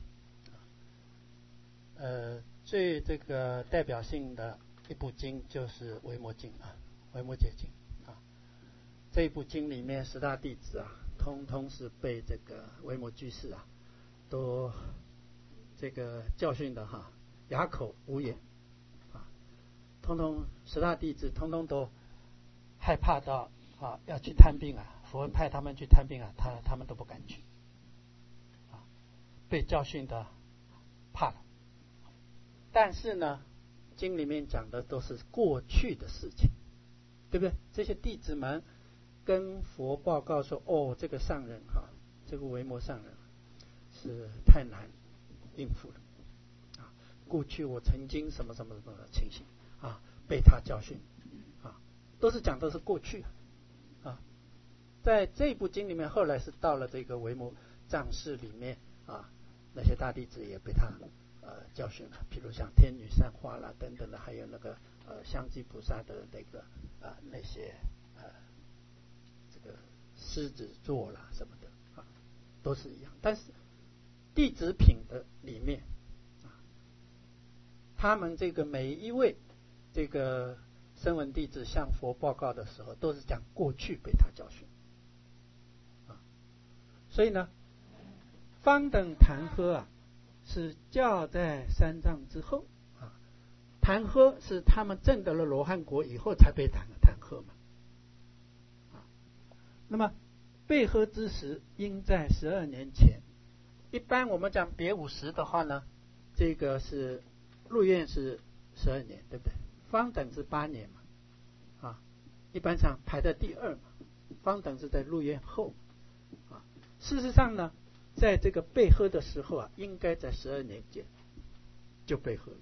呃，最这个代表性的一部经就是《维摩经》啊，《维摩诘经》啊。这一部经里面，十大弟子啊，通通是被这个维摩居士啊，都这个教训的哈，哑口无言啊。通通十大弟子通通都害怕到啊，要去探病啊，佛派他们去探病啊，他他们都不敢去啊，被教训的怕了。但是呢，经里面讲的都是过去的事情，对不对？这些弟子们跟佛报告说：“哦，这个上人哈、啊，这个维摩上人是太难应付了啊！过去我曾经什么什么什么的情形啊，被他教训啊，都是讲的是过去啊。在这部经里面，后来是到了这个维摩藏寺里面啊，那些大弟子也被他。”呃，教训了，譬如像天女散花啦等等的，还有那个呃香积菩萨的那个啊、呃、那些呃这个狮子座啦什么的啊，都是一样。但是弟子品的里面啊，他们这个每一位这个声闻弟子向佛报告的时候，都是讲过去被他教训啊，所以呢，方等谈喝啊。是教在三藏之后啊，谈喝是他们证得了罗汉果以后才被谈谈喝嘛啊。那么被喝之时，应在十二年前。一般我们讲别五十的话呢，这个是入院是十二年，对不对？方等是八年嘛啊，一般上排在第二嘛。方等是在入院后啊。事实上呢，在这个被喝的时候啊，应该在十二年间就被喝了。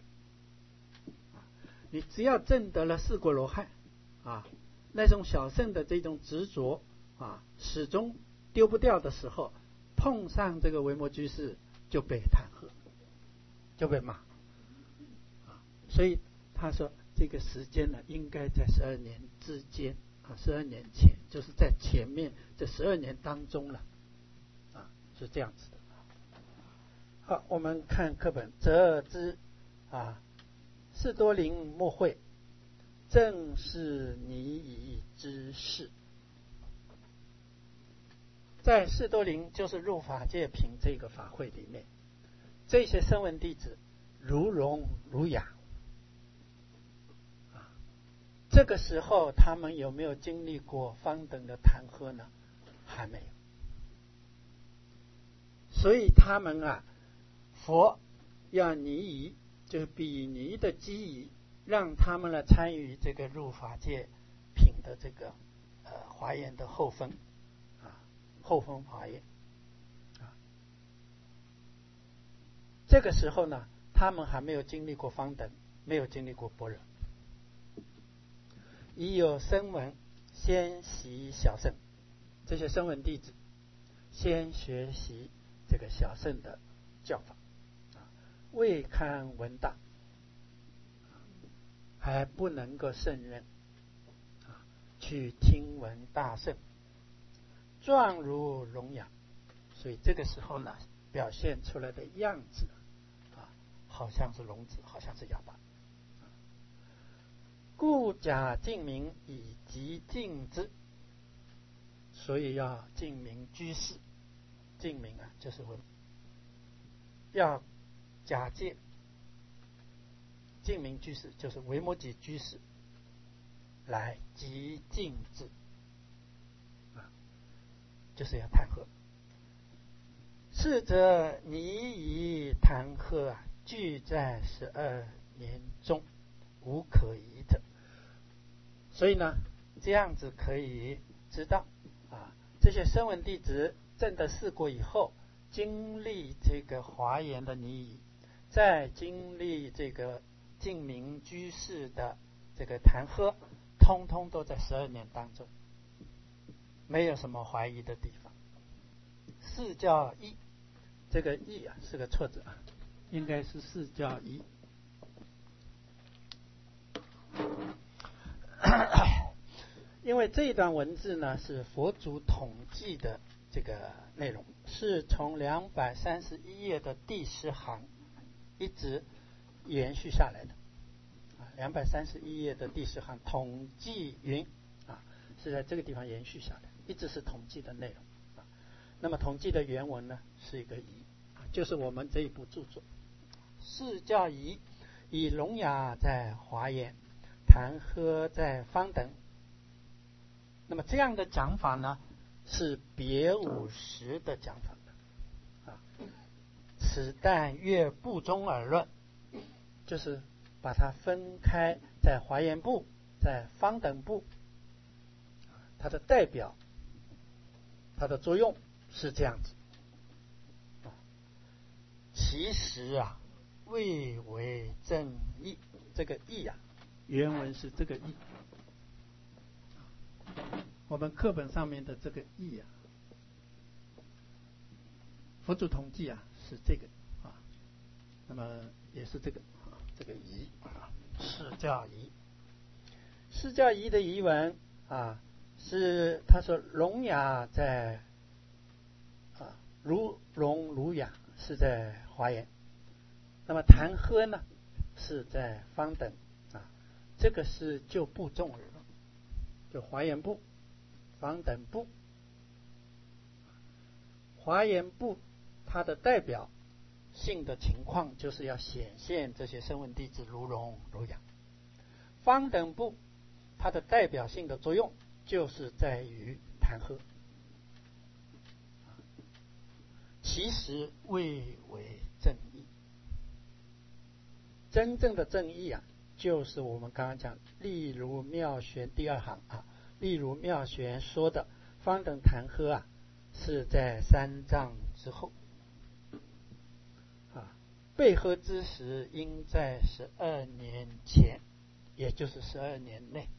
你只要证得了四果罗汉啊，那种小圣的这种执着啊，始终丢不掉的时候，碰上这个维摩居士就被弹劾，就被骂啊。所以他说这个时间呢，应该在十二年之间啊，十二年前，就是在前面这十二年当中了。是这样子的。好，我们看课本，则知啊，士多林莫会，正是你已之事。在士多林就是入法界品这个法会里面，这些声闻弟子如聋如哑啊。这个时候他们有没有经历过方等的弹劾呢？还没有。所以他们啊，佛要拟仪，就是比拟的机仪，让他们来参与这个入法界品的这个呃华严的后分啊，后分华严啊。这个时候呢，他们还没有经历过方等，没有经历过般若，已有声闻先习小乘，这些声闻弟子先学习这个小乘的教法啊，未堪闻大， 还不能够胜任啊，去听闻大圣，状如聋哑，所以这个时候呢，表现出来的样子啊，好像是聋子，好像是哑巴。故假净名以极净之，所以要净名居士。净名啊，就是我要假借净名居士，就是维摩诘居士来极净之啊，就是要弹劾。是则你以弹劾啊，俱在十二年中，无可疑者。所以呢，这样子可以知道啊，这些声闻弟子证得四果以后，经历这个华严的尼仪，再经历这个净名居士的这个弹劾，通通都在十二年当中，没有什么怀疑的地方。四教一，这个一啊是个错字啊，应该是四教一。因为这一段文字呢是佛祖统计的这个内容，是从两百三十一页的第十行一直延续下来的。两百三十一页的第十行统计云啊，是在这个地方延续下来，一直是统计的内容啊。那么统计的原文呢是一个仪，就是我们这一部著作。四教仪，以聋哑在华严，弹劾在方等。那么这样的讲法呢，是别五十的讲法啊。此但越部中而论，就是把它分开，在华严部，在方等部，它的代表，它的作用是这样子。其实啊，未为正义，这个义啊，原文是这个义。我们课本上面的这个义啊，佛祖统计啊是这个啊，那么也是这个啊，这个仪啊，释教仪。释教仪的仪文啊，是他说聋哑在啊，如聋如哑是在华严，那么弹劾呢是在方等啊，这个是就部众而论，就华严部、方等部。华严部它的代表性的情况就是要显现这些声闻弟子如聋如哑，方等部它的代表性的作用就是在于弹劾。其实未为正义，真正的正义啊，就是我们刚刚讲，例如妙玄第二行啊，例如妙玄说的方等弹劾啊，是在三藏之后啊，被喝之时应在十二年前，也就是十二年内，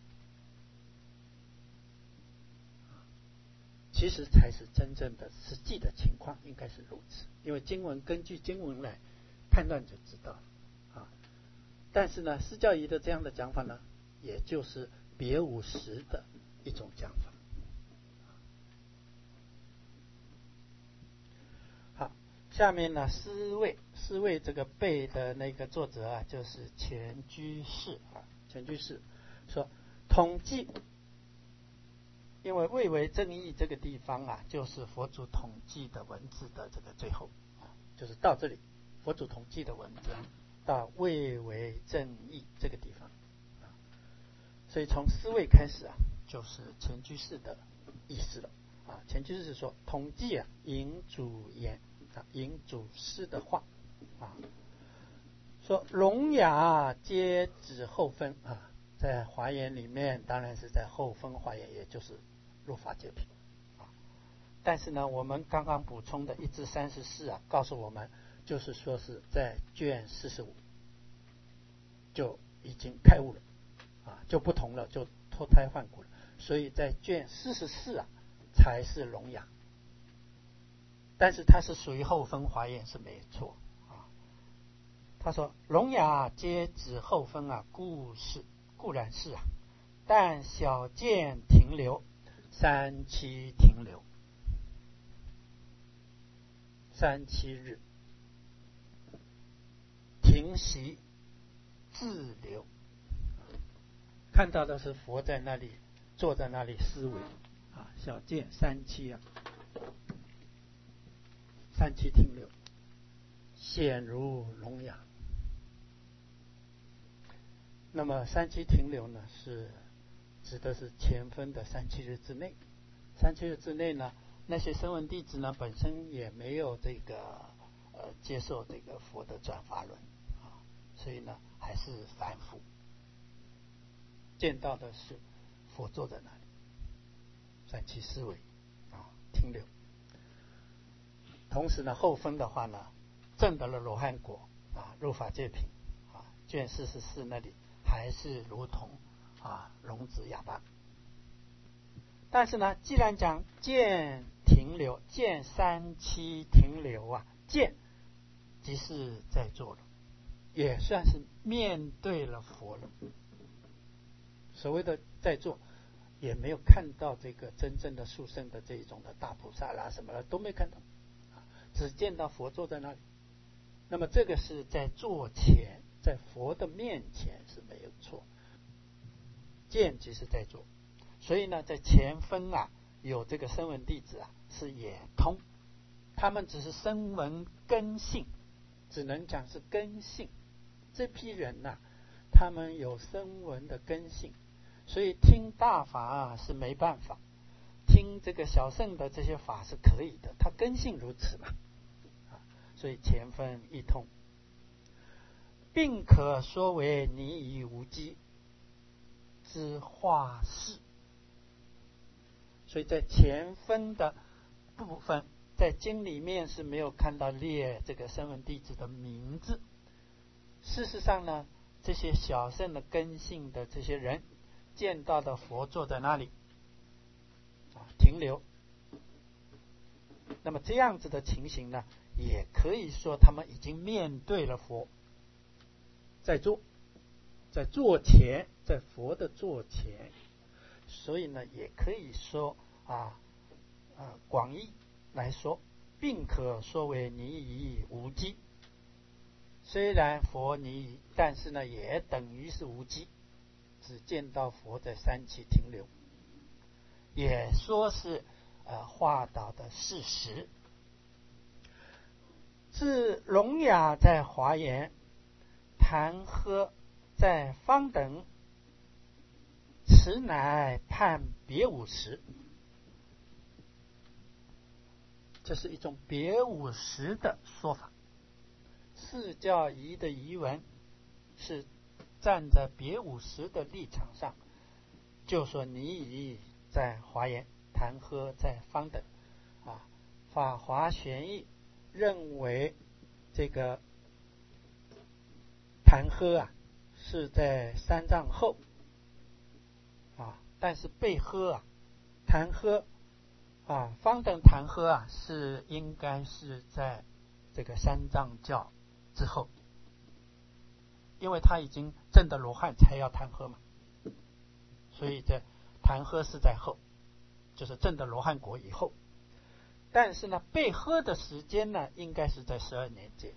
其实才是真正的实际的情况，应该是如此。因为经文根据经文来判断就知道了啊。但是呢，释教仪的这样的讲法呢，也就是别五十的一种讲法。好，下面呢，思维思维这个背的那个作者啊，就是钱居士啊，钱居士说统计。因为未为正义这个地方啊，就是佛祖统计的文字的这个最后啊，就是到这里佛祖统计的文字到未为正义这个地方啊，所以从思维开始啊，就是钱居士的意思了啊。钱居士说统计啊，引主言啊，引祖师的话啊，说聋哑皆指后分啊，在华严里面当然是在后分华严，也就是入法界品啊。但是呢，我们刚刚补充的一至三十四啊，告诉我们就是说是在卷四十五就已经开悟了啊，就不同了，就脱胎换骨了。所以在卷四十四啊才是聋哑，但是它是属于后分华严是没错啊。他说聋哑皆指后分啊，故是固然是啊，但小见停留，三七停留，三七日停息自留，看到的是佛在那里坐在那里思维啊，小见三七啊，三七停留，显如聋哑。那么三七停留呢，是指的是前分的三七日之内。三七日之内呢，那些声闻弟子呢，本身也没有这个呃接受这个佛的转法轮啊，所以呢还是凡夫，见到的是佛坐在那里，三七思维啊停留。同时呢，后分的话呢，证得了罗汉果啊，入法界品啊，卷四十四那里还是如同啊聋子哑巴。但是呢，既然讲见停留，见三七停留啊，见即是在座了，也算是面对了佛了。所谓的在座，也没有看到这个真正的殊胜的这一种的大菩萨啦什么的都没看到，只见到佛坐在那里。那么这个是在座前，在佛的面前是没有错，见即是在座。所以呢，在前分啊，有这个声闻弟子啊，是也通，他们只是声闻根性，只能讲是根性。这批人呐、啊，他们有声闻的根性，所以听大法啊是没办法，听这个小乘的这些法是可以的，他根性如此嘛，啊，所以前分一通，并可说为泥以无机之化事。所以在前分的部分，在经里面是没有看到列这个声闻弟子的名字。事实上呢，这些小乘的根性的这些人，见到的佛坐在那里啊停留，那么这样子的情形呢，也可以说他们已经面对了佛，在座，在座前，在佛的座前。所以呢，也可以说啊，呃，广义来说，并可说为泥以无机。虽然佛泥，但是呢，也等于是无机，只见到佛在三七停留，也说是呃化导的事实。自聋哑在华严，谈喝在方等。此乃判别五时，这是一种别五时的说法。释教仪的仪文是站在别五时的立场上，就说泥仪在华严，谈喝在方等啊。法华玄义认为这个谈喝啊是在三藏后。啊，但是被喝啊，谈喝啊，方等谈喝啊，是应该是在这个三藏教之后，因为他已经证得罗汉才要谈喝嘛，所以这谈喝是在后，就是证得罗汉果以后。但是呢，被喝的时间呢，应该是在十二年间。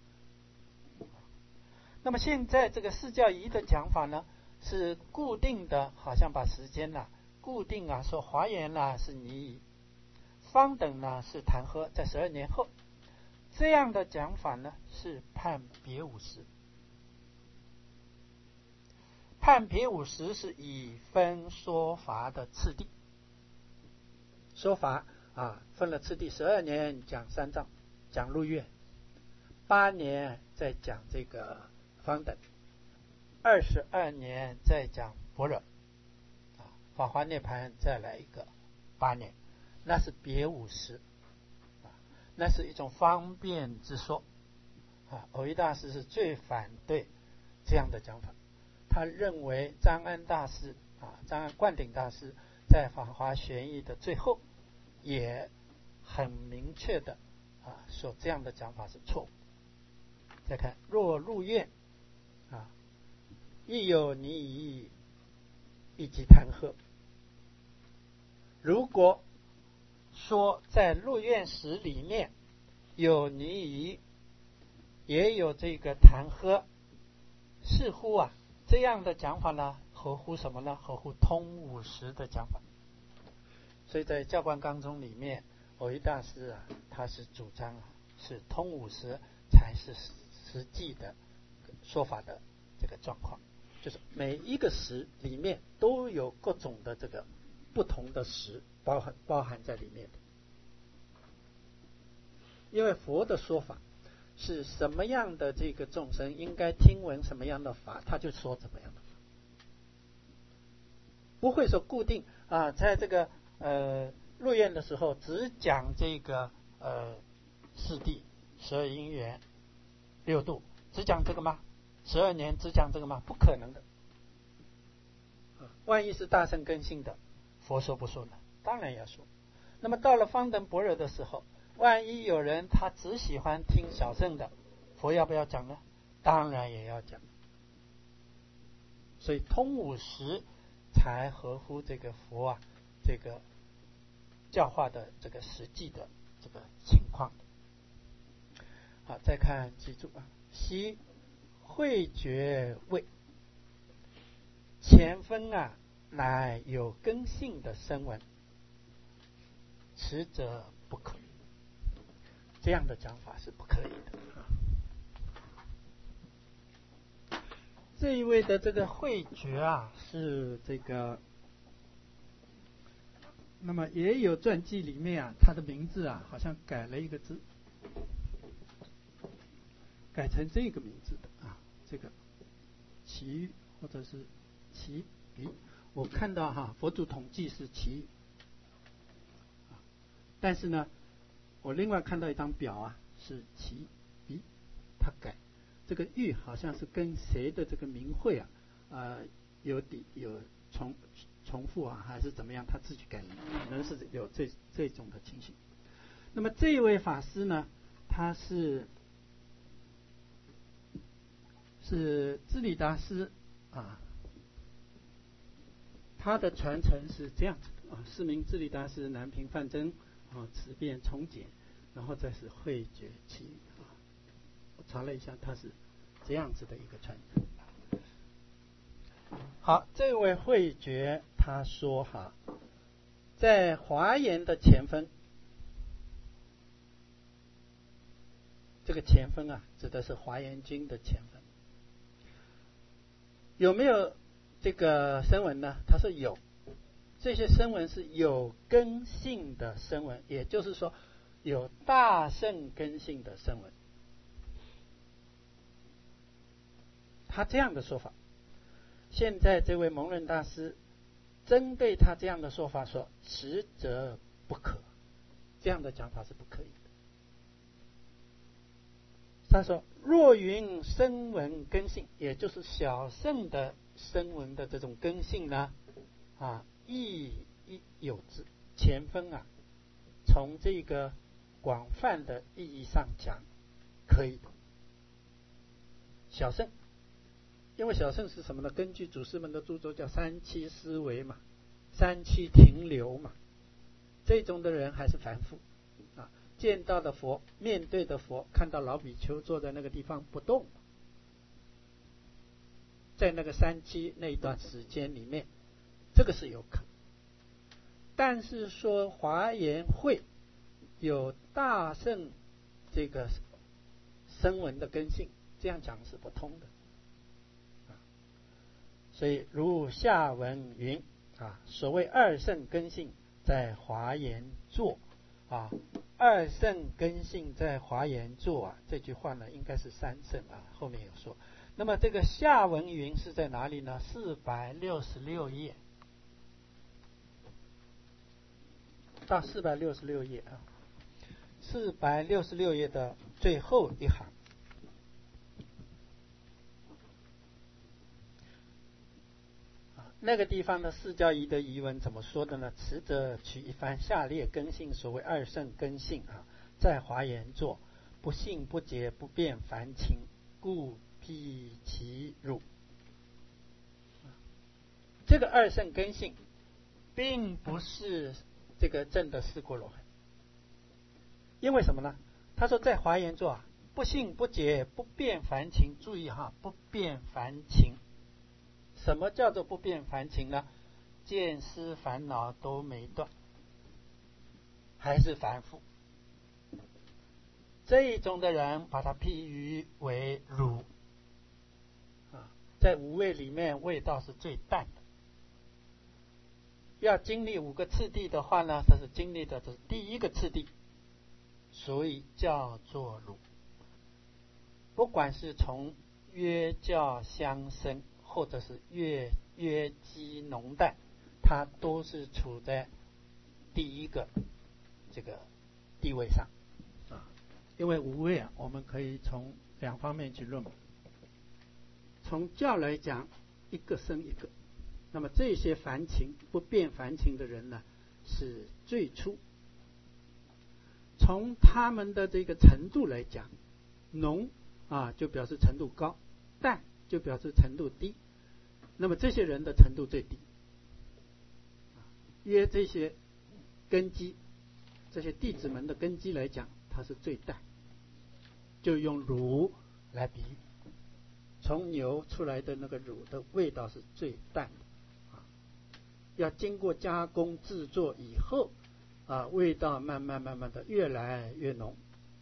那么现在这个释教仪的讲法呢？是固定的，好像把时间呢、啊、固定啊，说华严呢、啊、是泥仪，方等呢是谈喝，在十二年后，这样的讲法呢是判别五时。判别五时是以分说法的次第，说法啊分了次第，十二年讲三藏，讲入月，八年再讲这个方等。二十二年再讲般若，啊，法华涅槃再来一个八年，那是别五时，啊，那是一种方便之说，啊，藕益大师是最反对这样的讲法，他认为张安大师啊，张安灌顶大师在法华玄义的最后也很明确的啊说这样的讲法是错误。再看若入院啊。 亦有尼夷以及弹劾。如果说在入院时里面有尼夷，也有这个弹劾，似乎啊这样的讲法呢，合乎什么呢？合乎通五十的讲法。所以在教官纲中里面，藕益大师啊，他是主张啊，是通五十才是实际的说法的这个状况，就是每一个时里面都有各种的这个不同的时包含包含在里面的。因为佛的说法是什么样的这个众生应该听闻什么样的法，他就说怎么样的法，不会说固定啊，在这个呃入院的时候只讲这个呃四谛、十二因缘、六度，只讲这个吗？十二年只讲这个吗？不可能的。万一是大乘根性的，佛说不说呢？当然要说。那么到了方等般若的时候，万一有人他只喜欢听小乘的，佛要不要讲呢？当然也要讲。所以通五十才合乎这个佛啊这个教化的这个实际的这个情况。好，再看记住啊，悉慧觉位前分啊，乃有根性的声闻，此者不可。这样的讲法是不可以的。这一位的这个慧觉啊，是这个， 那么也有传记里面啊，他的名字啊，好像改了一个字，改成这个名字的啊，这个奇遇或者是奇遇，我看到哈，佛祖统计是奇遇，但是呢，我另外看到一张表啊，是奇遇，他改这个玉好像是跟谁的这个名讳啊，呃，有底有重重复啊，还是怎么样？他自己改名，可能是有这这种的情形。那么这一位法师呢，他是是智理大师啊，他的传承是这样子的啊：四名智理大师，南平范增啊，持辩从简，然后再是慧觉奇遇啊。我查了一下，他是这样子的一个传承。 好，这位慧觉他说哈，在华严的前分，这个前分啊，指的是华严经的前分，有没有这个声闻呢？他说有，这些声闻是有根性的声闻，也就是说有大乘根性的声闻。他这样的说法，现在这位蒙忍大师针对他这样的说法说，实则不可，这样的讲法是不可以的。他说，若云声闻根性，也就是小乘的声闻的这种根性呢，啊，亦亦有之。前分啊，从这个广泛的意义上讲，可以的。小乘，因为小乘是什么呢？根据祖师们的著作叫三七思维嘛，三七停留嘛，这种的人还是凡夫啊，见到的佛，面对的佛，看到老比丘坐在那个地方不动，在那个三七那一段时间里面，这个是有可能。但是说华严会有大乘这个声闻的根性，这样讲是不通的。所以如下文云啊，所谓二乘根性在华严座啊，二乘根性在华严座啊，这句话呢应该是三乘啊，后面有说。那么这个下文云是在哪里呢？四百六十六页到四百六十六页啊，四百六十六页的最后一行。那个地方的释教仪的仪文怎么说的呢？持者取一番下列根性，所谓二乘根性啊，在华严座，不信不解不变凡情，故辟其辱。 这个二圣根性并不是这个正的四果罗汉。因为什么呢？他说在华严座啊，不性不解不变凡情，注意哈，不变凡情。什么叫做不变凡情呢？见思烦恼都没断，还是凡夫。这一种的人把它譬喻为乳啊，在五味里面味道是最淡的。要经历五个次第的话呢，它是经历的这是第一个次第，所以叫做乳。不管是从约教相生，或者是约约基浓淡，它都是处在第一个这个地位上啊。因为五味啊，我们可以从两方面去论。从教来讲，一个生一个。那么这些凡情不变凡情的人呢，是最初。从他们的这个程度来讲，浓啊就表示程度高，淡就表示程度低。那么这些人的程度最低。约这些根基，这些弟子们的根基来讲，它是最淡，就用乳来比喻。从牛出来的那个乳的味道是最淡的，啊，要经过加工制作以后，啊，味道慢慢慢慢的越来越浓。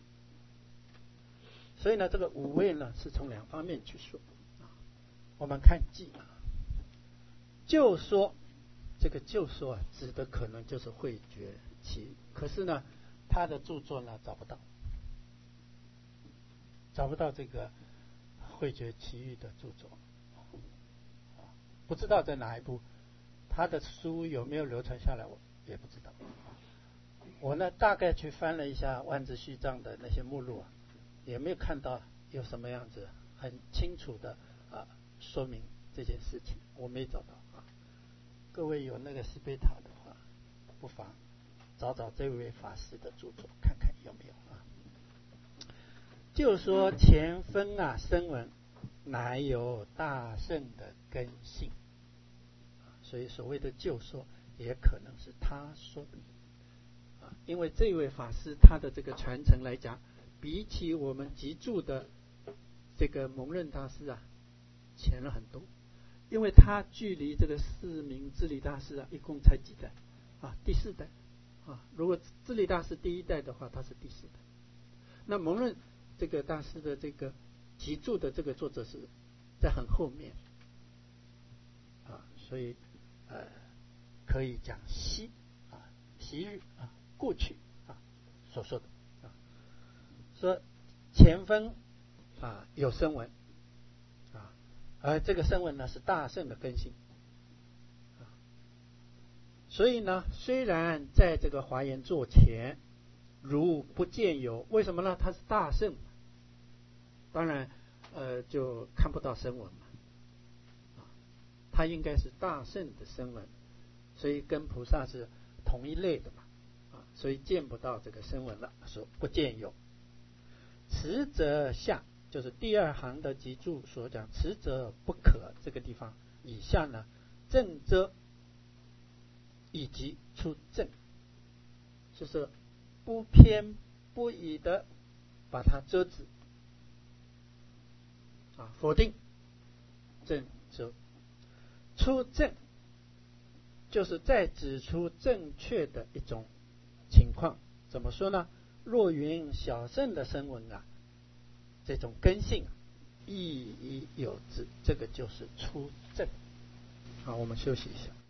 所以呢，这个五味呢是从两方面去说。啊，我们看记啊，就说这个就说啊，指的可能就是慧觉其余，可是呢，他的著作呢找不到，找不到这个慧觉其余的著作，不知道在哪一部，他的书有没有流传下来，我也不知道。我呢大概去翻了一下万字序藏的那些目录啊，也没有看到有什么样子很清楚的啊说明这件事情，我没找到啊。各位有那个西贝塔的话，不妨找找这位法师的著作，看看有没有啊。就说前分啊声闻乃有大圣的根性，所以所谓的就说也可能是他说的啊，因为这位法师他的这个传承来讲，比起我们集注的这个蒙认大师啊前了很多。因为他距离这个四明智理大师啊，一共才几代啊？第四代啊。如果智理大师第一代的话，他是第四代。那蒙认这个大师的这个集注的这个作者是在很后面啊，所以呃可以讲昔啊、昔日啊、过去啊所说的啊，说前分啊有声闻。而这个声闻呢是大圣的根性，所以呢，虽然在这个华严座前如不见有，为什么呢？他是大圣，当然呃就看不到声闻嘛，他应该是大圣的声闻，所以跟菩萨是同一类的嘛，啊，所以见不到这个声闻了，说不见有。此者下。就是第二行的集注所讲，此者不可，这个地方以下呢，正遮以及出正，就是不偏不倚的把它遮止啊，否定正遮。出正就是再指出正确的一种情况，怎么说呢？若云小圣的声闻啊，这种根性亦已有之，这个就是出正。好，我们休息一下。